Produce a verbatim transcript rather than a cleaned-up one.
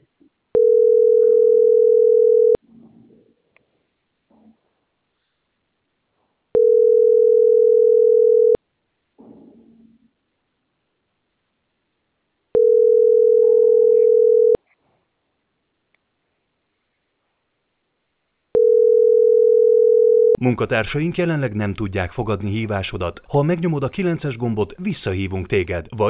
Munkatársaink jelenleg nem tudják fogadni hívásodat. Ha megnyomod a kilences gombot, visszahívunk téged, vagy